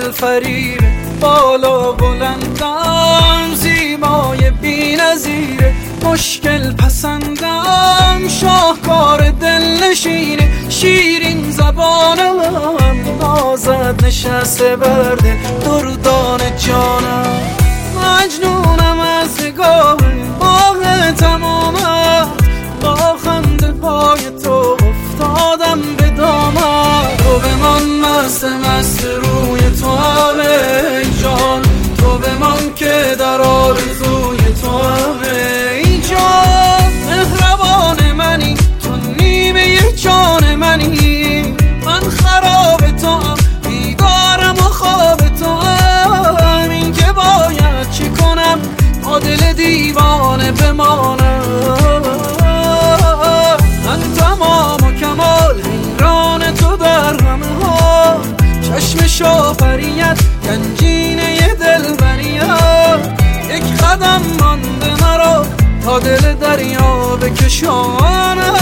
دلفریب بالا بلندم، زیبای بی‌نظیره، مشکل پسندم، شاهکار دلنشینه، شیرین زبانم، نازت نشسته برده دردان جانم. مجنونم از نگاه باغ تمامت، با خنده پای تو افتادم به دامت. تو بمان مست مست روی تو همه جان، تو بمان که در آرزوی تو همه جان. مهربان منی تو نیمه جان منی، من خراب تو هم بیدارم و خواب تو هم. این که باید چی کنم با دل دیوانه بمانم. من تمام و کمال حیران تو در همه حال، چشم شافریت گنجینه دلبریت. یک قدم مانده مرا تا دل دریا بکشانم.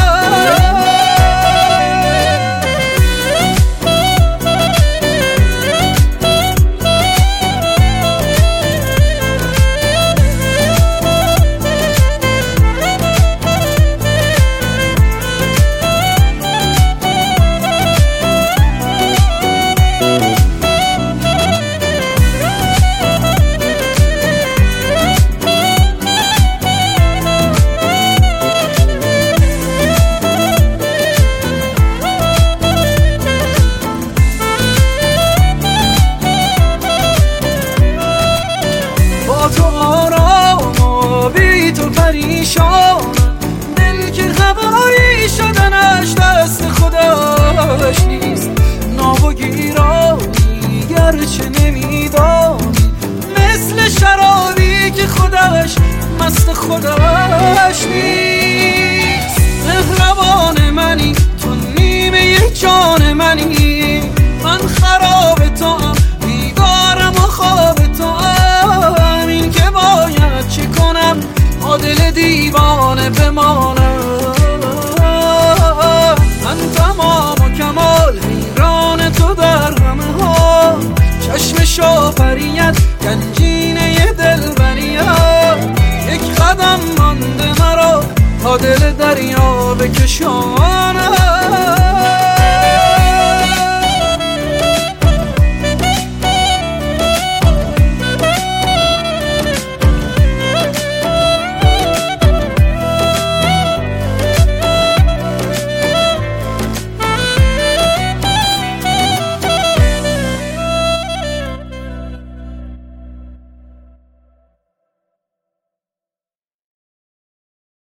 تو آرام و بی تو پریشانم، دل که هوایی شدنش دست خودش نیست. ناب و گیرانی گرچه نمیدانی، مثل شرابی که خودش مست خودش نیست. مهربان منی تو نیمه جان منی، من خراب تو هم بیدارم و خواب تو هم. چی کنم با دل دیوانه بمانم. من تمام و کمال حیران تو در همه حال، چشم شافریت گنجینه دلبریت. یک قدم مانده مرا تا دل دریا بکشانم.